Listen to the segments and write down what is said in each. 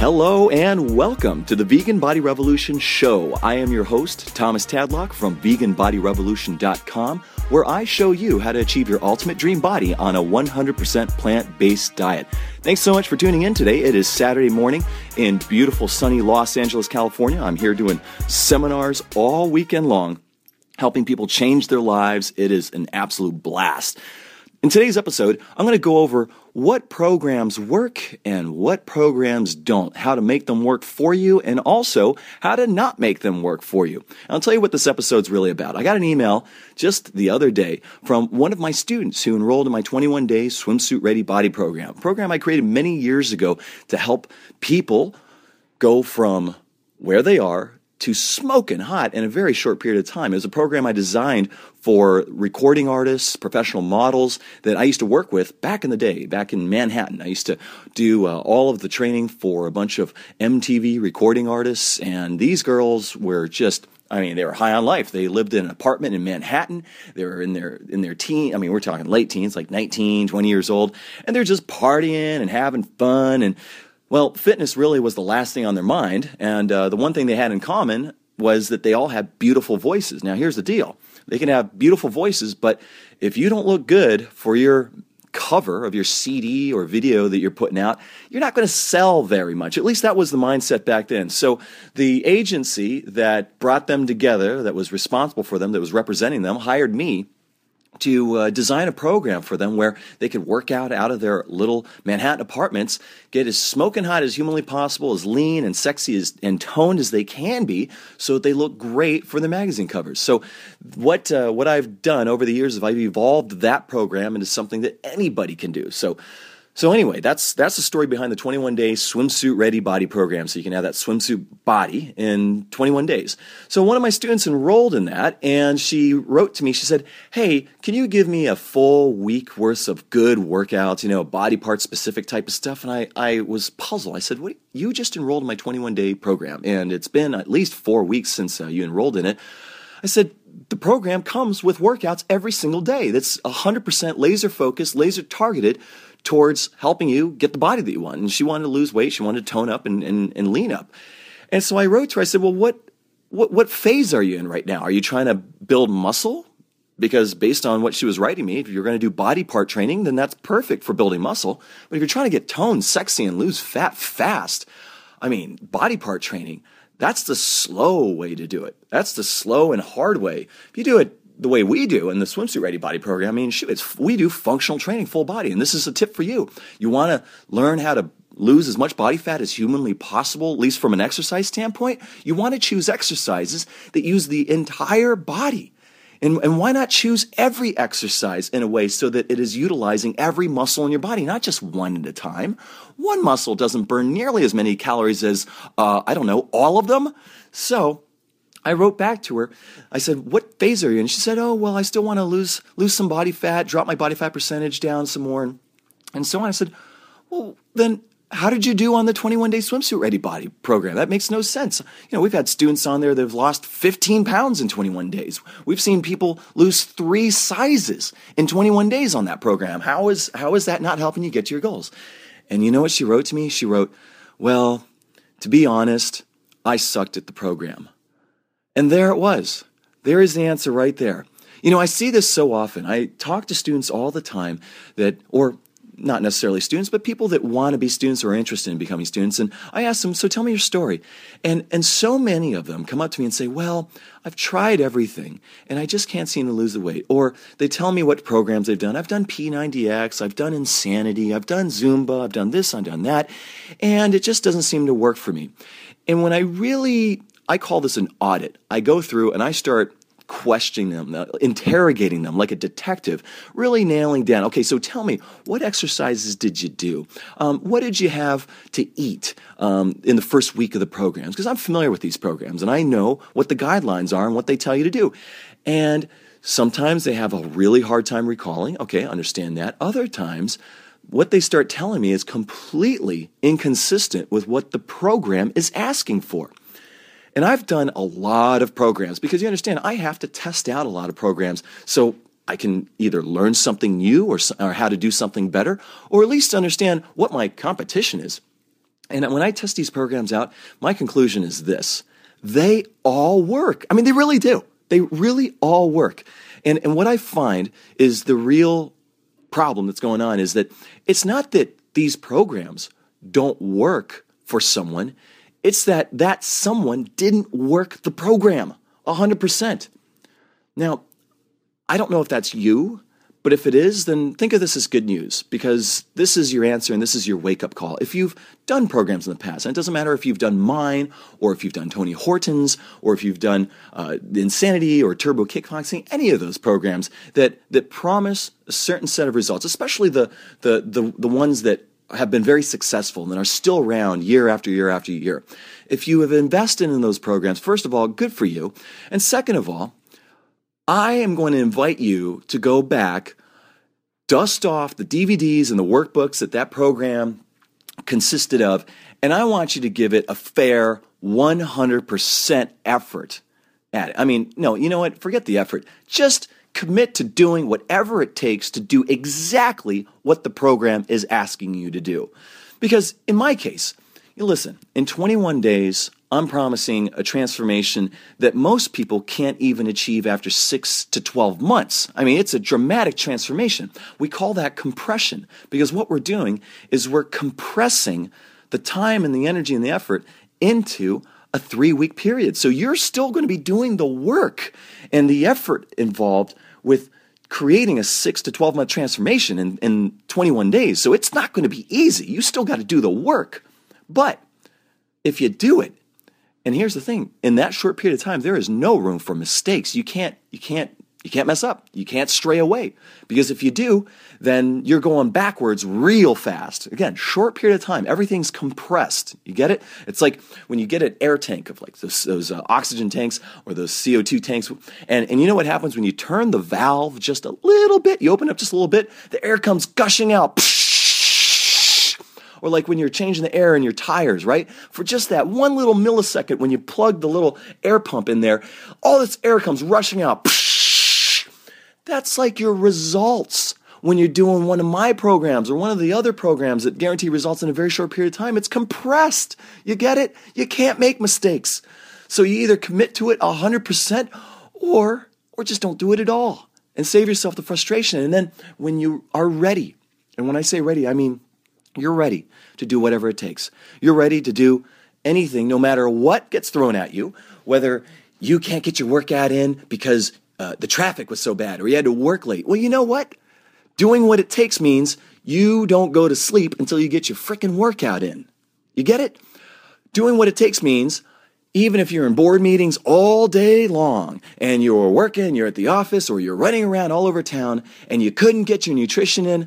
Hello and welcome to the Vegan Body Revolution Show. I am your host, Thomas Tadlock from VeganBodyRevolution.com, where I show you how to achieve your ultimate dream body on a 100% plant-based diet. Thanks so much for tuning in today. It is Saturday morning in beautiful sunny Los Angeles, California. I'm here doing seminars all weekend long, helping people change their lives. It is an absolute blast. In today's episode, I'm going to go over what programs work and what programs don't, how to make them work for you, and also how to not make them work for you. And I'll tell you what this episode's really about. I got an email just the other day from one of my students who enrolled in my 21-day Swimsuit Ready Body program, a program I created many years ago to help people go from where they are to smoking hot in a very short period of time. It was a program I designed for recording artists, professional models that I used to work with back in the day, back in Manhattan. I used to do all of the training for a bunch of MTV recording artists, and these girls were just, they were high on life. They lived in an apartment in Manhattan. They were in their teen, we're talking late teens, like 19, 20 years old, and they're just partying and having fun. And well, fitness really was the last thing on their mind, and the one thing they had in common was that they all had beautiful voices. Now, here's the deal. They can have beautiful voices, but if you don't look good for your cover of your CD or video that you're putting out, you're not going to sell very much. At least that was the mindset back then. So the agency that brought them together, that was responsible for them, that was representing them, hired me to design a program for them where they could work out of their little Manhattan apartments, get as smoking hot as humanly possible, as lean and sexy and toned as they can be, so that they look great for the magazine covers. So what I've done over the years is I've evolved that program into something that anybody can do. So anyway, that's the story behind the 21-day Swimsuit Ready Body program, so you can have that swimsuit body in 21 days. So one of my students enrolled in that, and she wrote to me. She said, hey, can you give me a full week worth of good workouts, body part-specific type of stuff? And I was puzzled. I said, what? You just enrolled in my 21-day program, and it's been at least 4 weeks since you enrolled in it. I said, the program comes with workouts every single day. That's 100% laser-focused, laser-targeted towards helping you get the body that you want. And she wanted to lose weight. She wanted to tone up and lean up. And so I wrote to her. I said, well, what phase are you in right now? Are you trying to build muscle? Because based on what she was writing me, if you're going to do body part training, then that's perfect for building muscle. But if you're trying to get toned, sexy, and lose fat fast, body part training, that's the slow way to do it. That's the slow and hard way. If you do it the way we do in the Swimsuit Ready Body program, we do functional training, full body. And this is a tip for you. You want to learn how to lose as much body fat as humanly possible, at least from an exercise standpoint. You want to choose exercises that use the entire body. And why not choose every exercise in a way so that it is utilizing every muscle in your body, not just one at a time? One muscle doesn't burn nearly as many calories as, all of them. So I wrote back to her. I said, what phase are you in? She said, oh, well, I still want to lose some body fat, drop my body fat percentage down some more, and so on. I said, well, then how did you do on the 21-day Swimsuit Ready Body program? That makes no sense. We've had students on there that have lost 15 pounds in 21 days. We've seen people lose 3 sizes in 21 days on that program. How is that not helping you get to your goals? And you know what she wrote to me? She wrote, well, to be honest, I sucked at the program. And there it was. There is the answer right there. I see this so often. I talk to students all the time or not necessarily students, but people that want to be students or are interested in becoming students. And I ask them, so tell me your story. And so many of them come up to me and say, well, I've tried everything and I just can't seem to lose the weight. Or they tell me what programs they've done. I've done P90X, I've done Insanity, I've done Zumba, I've done this, I've done that. And it just doesn't seem to work for me. And when I call this an audit. I go through and I start questioning them, interrogating them like a detective, really nailing down, okay, so tell me, what exercises did you do? What did you have to eat in the first week of the programs? Because I'm familiar with these programs and I know what the guidelines are and what they tell you to do. And sometimes they have a really hard time recalling. Okay, understand that. Other times, what they start telling me is completely inconsistent with what the program is asking for. And I've done a lot of programs because you understand, I have to test out a lot of programs so I can either learn something new or how to do something better, or at least understand what my competition is. And when I test these programs out, my conclusion is this. They all work. I mean, they really do. They really all work. And what I find is the real problem that's going on is that it's not that these programs don't work for someone. It's that someone didn't work the program 100%. Now, I don't know if that's you, but if it is, then think of this as good news, because this is your answer and this is your wake-up call. If you've done programs in the past, and it doesn't matter if you've done mine or if you've done Tony Horton's or if you've done Insanity or Turbo Kickboxing, any of those programs that promise a certain set of results, especially the ones that have been very successful and are still around year after year after year. If you have invested in those programs, first of all, good for you. And second of all, I am going to invite you to go back, dust off the DVDs and the workbooks that program consisted of, and I want you to give it a fair 100% effort at it. I mean, no, you know what? Forget the effort. Just commit to doing whatever it takes to do exactly what the program is asking you to do. Because in my case, you listen, in 21 days, I'm promising a transformation that most people can't even achieve after 6 to 12 months. I mean, it's a dramatic transformation. We call that compression, because what we're doing is we're compressing the time and the energy and the effort into a 3-week period. So you're still going to be doing the work and the effort involved with creating a 6 to 12 month transformation in 21 days. So it's not going to be easy. You still got to do the work. But if you do it, and here's the thing, in that short period of time, there is no room for mistakes. You can't mess up. You can't stray away. Because if you do, then you're going backwards real fast. Again, short period of time, everything's compressed. You get it? It's like when you get an air tank of like those oxygen tanks or those CO2 tanks. And you know what happens when you turn the valve just a little bit, you open up just a little bit, the air comes gushing out. Or like when you're changing the air in your tires, right? For just that one little millisecond when you plug the little air pump in there, all this air comes rushing out. That's like your results when you're doing one of my programs or one of the other programs that guarantee results in a very short period of time. It's compressed. You get it? You can't make mistakes. So you either commit to it 100% or just don't do it at all and save yourself the frustration. And then when you are ready, and when I say ready, I mean you're ready to do whatever it takes. You're ready to do anything, no matter what gets thrown at you, whether you can't get your workout in because the traffic was so bad or you had to work late. Well, you know what? Doing what it takes means you don't go to sleep until you get your frickin' workout in. You get it? Doing what it takes means even if you're in board meetings all day long and you're working, you're at the office, or you're running around all over town and you couldn't get your nutrition in,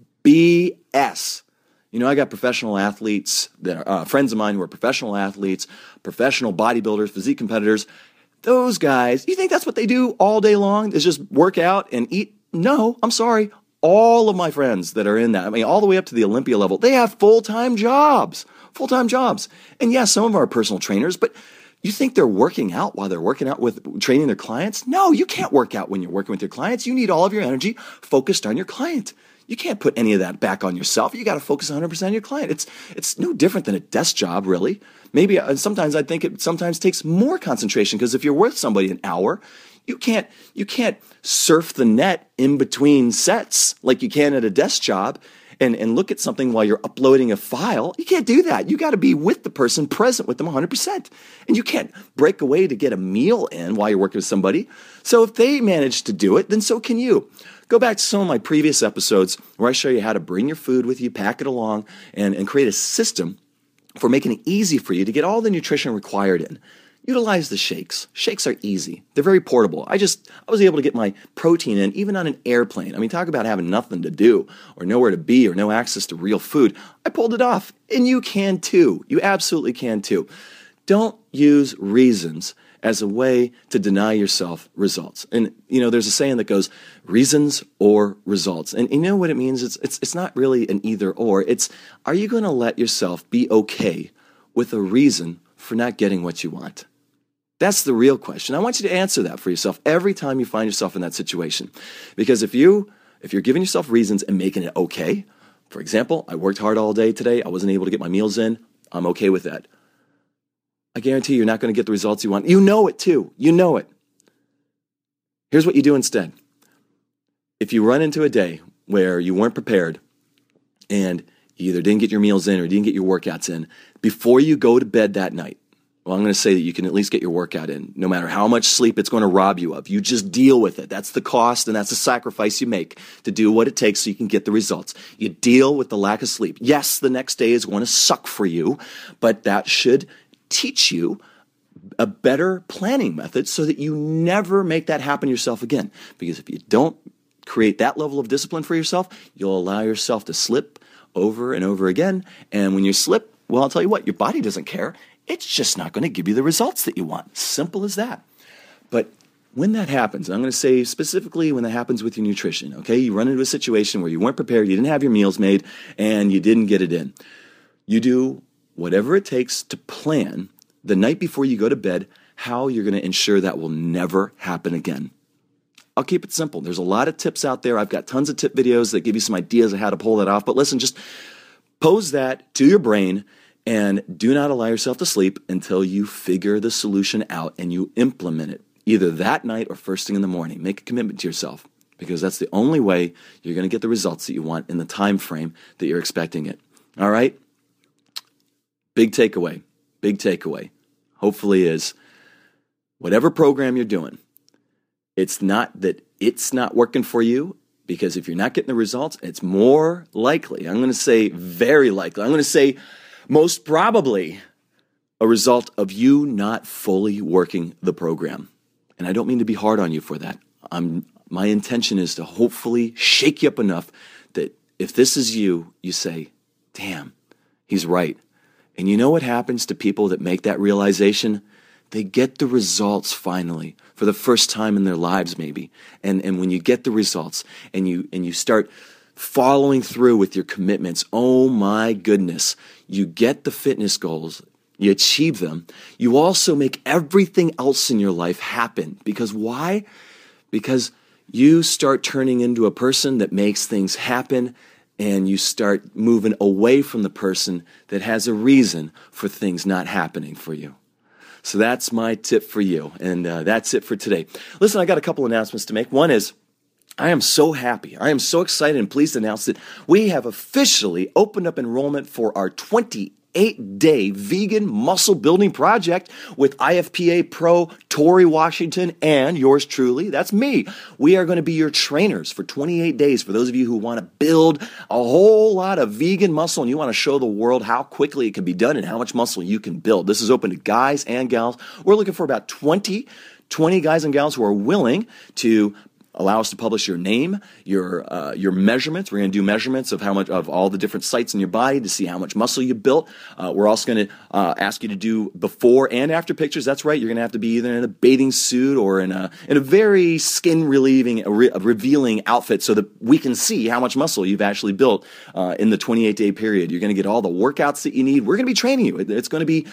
BS. You know, I got professional athletes that are friends of mine who are professional athletes, professional bodybuilders, physique competitors. Those guys, you think that's what they do all day long, is just work out and eat? No, I'm sorry. All of my friends that are in that, I mean, all the way up to the Olympia level, they have full-time jobs. And yes, some of them are personal trainers, but you think they're working out while they're working out with training their clients? No, you can't work out when you're working with your clients. You need all of your energy focused on your client. You can't put any of that back on yourself. You got to focus 100% on your client. It's no different than a desk job, really. Maybe sometimes I think it sometimes takes more concentration, because if you're with somebody an hour, you can't surf the net in between sets like you can at a desk job and look at something while you're uploading a file. You can't do that. You got to be with the person, present with them 100%. And you can't break away to get a meal in while you're working with somebody. So if they manage to do it, then so can you. Go back to some of my previous episodes where I show you how to bring your food with you, pack it along, and create a system for making it easy for you to get all the nutrition required in. Utilize the shakes. Shakes are easy. They're very portable. I was able to get my protein in even on an airplane. I mean, talk about having nothing to do or nowhere to be or no access to real food. I pulled it off, and you can too. You absolutely can too. Don't use reasons as a way to deny yourself results. And, you know, there's a saying that goes, reasons or results. And you know what it means? It's not really an either or. It's, are you going to let yourself be okay with a reason for not getting what you want? That's the real question. I want you to answer that for yourself every time you find yourself in that situation. Because if you're giving yourself reasons and making it okay, for example, I worked hard all day today, I wasn't able to get my meals in, I'm okay with that. I guarantee you're not going to get the results you want. You know it too. You know it. Here's what you do instead. If you run into a day where you weren't prepared and you either didn't get your meals in or didn't get your workouts in, before you go to bed that night, well, I'm going to say that you can at least get your workout in, no matter how much sleep it's going to rob you of. You just deal with it. That's the cost and that's the sacrifice you make to do what it takes so you can get the results. You deal with the lack of sleep. Yes, the next day is going to suck for you, but that should teach you a better planning method so that you never make that happen yourself again. Because if you don't create that level of discipline for yourself, you'll allow yourself to slip over and over again. And when you slip, well, I'll tell you what, your body doesn't care. It's just not going to give you the results that you want. Simple as that. But when that happens, I'm going to say specifically when that happens with your nutrition, okay? You run into a situation where you weren't prepared, you didn't have your meals made, and you didn't get it in. You do whatever it takes to plan the night before you go to bed how you're going to ensure that will never happen again. I'll keep it simple. There's a lot of tips out there. I've got tons of tip videos that give you some ideas of how to pull that off. But listen, just pose that to your brain and do not allow yourself to sleep until you figure the solution out and you implement it, either that night or first thing in the morning. Make a commitment to yourself because that's the only way you're going to get the results that you want in the time frame that you're expecting it. All right? Big takeaway, hopefully is whatever program you're doing, it's not that it's not working for you, because if you're not getting the results, it's more likely, I'm going to say very likely, I'm going to say most probably a result of you not fully working the program. And I don't mean to be hard on you for that. My intention is to hopefully shake you up enough that if this is you, you say, damn, he's right. And you know what happens to people that make that realization? They get the results finally, for the first time in their lives maybe. And when you get the results and you start following through with your commitments, oh my goodness, you get the fitness goals, you achieve them. You also make everything else in your life happen. Because why? Because you start turning into a person that makes things happen, and you start moving away from the person that has a reason for things not happening for you. So that's my tip for you, and that's it for today. Listen, I got a couple announcements to make. One is, I am so happy, I am so excited and pleased to announce that we have officially opened up enrollment for our 28-day vegan muscle building project with IFPA Pro Tori Washington and yours truly. That's me. We are going to be your trainers for 28 days for those of you who want to build a whole lot of vegan muscle and you want to show the world how quickly it can be done and how much muscle you can build. This is open to guys and gals. We're looking for about 20 guys and gals who are willing to allow us to publish your name, your measurements. We're going to do measurements of how much of all the different sites in your body to see how much muscle you built. We're also going to ask you to do before and after pictures. That's right. You're going to have to be either in a bathing suit or in a very skin revealing outfit so that we can see how much muscle you've actually built in the 28-day period. You're going to get all the workouts that you need. We're going to be training you. It's going to be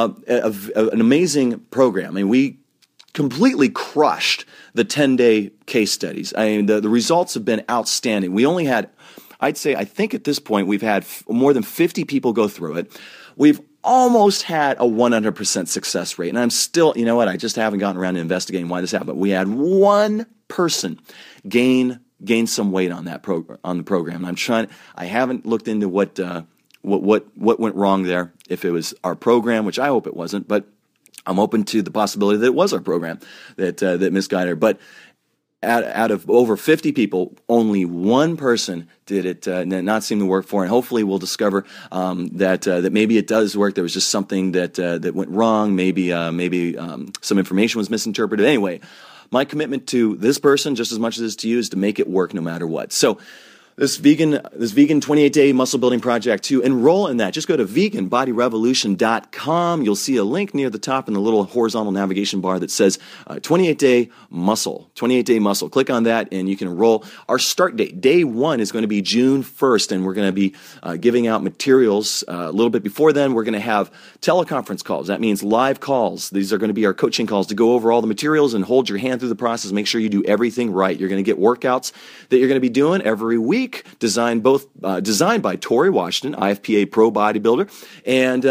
an amazing program. I mean, we completely crushed the 10-day case studies. I mean, the results have been outstanding. We only had, I think at this point, we've had more than 50 people go through it. We've almost had a 100% success rate. And I'm still, you know what, I just haven't gotten around to investigating why this happened. We had one person gain some weight on that on the program. I haven't looked into what went wrong there, if it was our program, which I hope it wasn't, but I'm open to the possibility that it was our program that misguided her. But out of over 50 people, only one person did it not seem to work for. And hopefully we'll discover that maybe it does work. There was just something that went wrong. Maybe some information was misinterpreted. Anyway, my commitment to this person, just as much as it is to you, is to make it work no matter what. So this vegan 28-day muscle building project, to enroll in that, just go to veganbodyrevolution.com. You'll see a link near the top in the little horizontal navigation bar that says 28-day muscle. Click on that and you can enroll. Our start date, day one, is going to be June 1st, and we're going to be giving out materials a little bit before then. We're going to have teleconference calls. That means live calls. These are going to be our coaching calls to go over all the materials and hold your hand through the process. Make sure you do everything right. You're going to get workouts that you're going to be doing every week. week, designed by Tori Washington, IFPA pro bodybuilder, and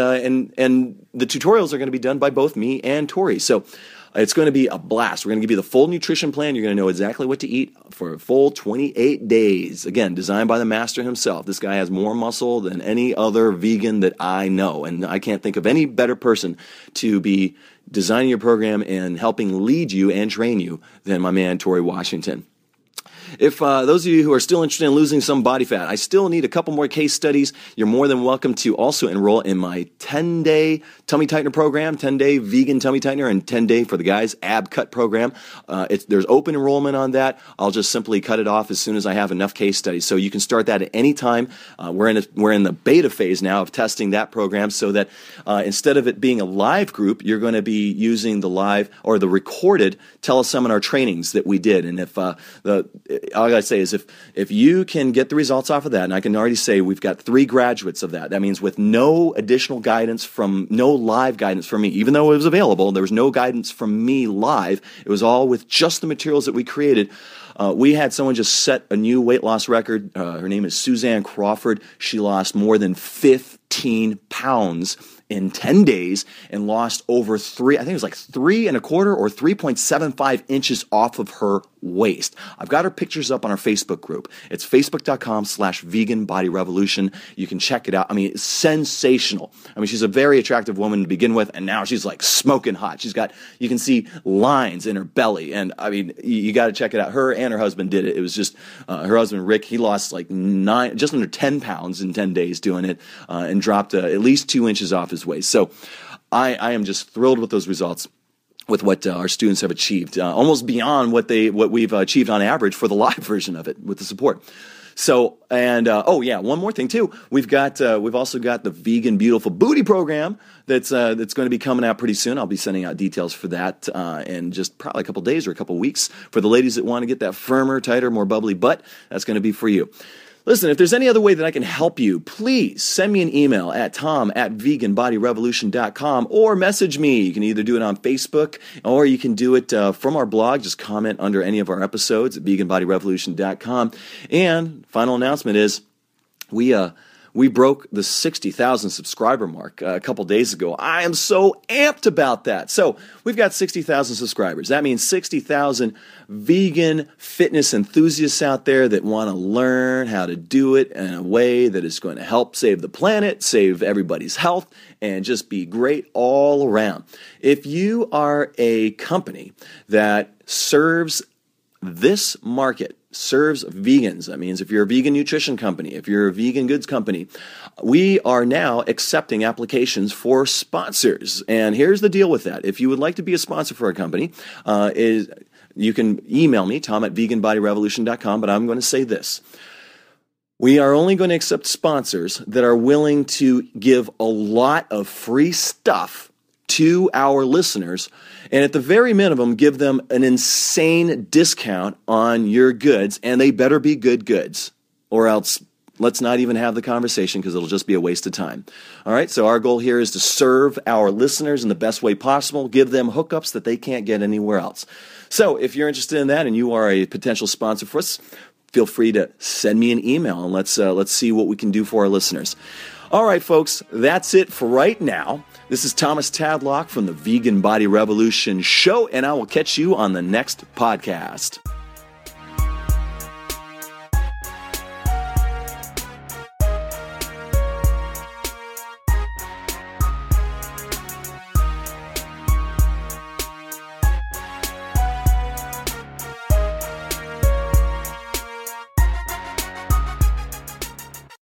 the tutorials are going to be done by both me and Tori. So it's going to be a blast. We're going to give you the full nutrition plan. You're going to know exactly what to eat for a full 28 days. Again, designed by the master himself. This guy has more muscle than any other vegan that I know, and I can't think of any better person to be designing your program and helping lead you and train you than my man, Tori Washington. If those of you who are still interested in losing some body fat, I still need a couple more case studies. You're more than welcome to also enroll in my 10-day tummy tightener program, 10-day vegan tummy tightener, and 10-day for the guys ab cut program. There's open enrollment on that. I'll just simply cut it off as soon as I have enough case studies. So you can start that at any time. We're in the beta phase now of testing that program, so that instead of it being a live group, you're going to be using the live or the recorded teleseminar trainings that we did. And if all I got to say is if you can get the results off of that, and I can already say we've got 3 graduates of that. That means with no additional guidance no live guidance from me, even though it was available, there was no guidance from me live. It was all with just the materials that we created. We had someone just set a new weight loss record. Her name is Suzanne Crawford. She lost more than 15 pounds in 10 days and lost over 3.25 or 3.75 inches off of her waist. I've got her pictures up on our Facebook group. It's facebook.com/vegan body revolution. You can check it out. I mean, it's sensational. I mean, she's a very attractive woman to begin with, and now she's like smoking hot. You can see lines in her belly, and I mean, you got to check it out. Her and her husband did it. It was just her husband Rick. He lost like just under 10 pounds in 10 days doing it, and dropped at least 2 inches off his waist. So I am just thrilled with those results, with what our students have achieved, almost beyond what we've achieved on average for the live version of it with the support. So, and one more thing too. We've also got the Vegan Beautiful Booty program that's going to be coming out pretty soon. I'll be sending out details for that in just probably a couple days or a couple weeks. For the ladies that want to get that firmer, tighter, more bubbly butt, that's going to be for you. Listen, if there's any other way that I can help you, please send me an email at tom@veganbodyrevolution.com or message me. You can either do it on Facebook or you can do it from our blog. Just comment under any of our episodes at veganbodyrevolution.com. And final announcement is we broke the 60,000 subscriber mark a couple days ago. I am so amped about that. So we've got 60,000 subscribers. That means 60,000 vegan fitness enthusiasts out there that want to learn how to do it in a way that is going to help save the planet, save everybody's health, and just be great all around. If you are a company that serves this market, serves vegans. That means if you're a vegan nutrition company, if you're a vegan goods company, we are now accepting applications for sponsors. And here's the deal with that. If you would like to be a sponsor for a company, you can email me, tom@veganbodyrevolution.com, but I'm going to say this. We are only going to accept sponsors that are willing to give a lot of free stuff to our listeners, and at the very minimum, give them an insane discount on your goods, and they better be good goods, or else let's not even have the conversation because it'll just be a waste of time. All right, so our goal here is to serve our listeners in the best way possible, give them hookups that they can't get anywhere else. So if you're interested in that and you are a potential sponsor for us, feel free to send me an email, and let's see what we can do for our listeners. All right, folks, that's it for right now. This is Thomas Tadlock from the Vegan Body Revolution Show, and I will catch you on the next podcast.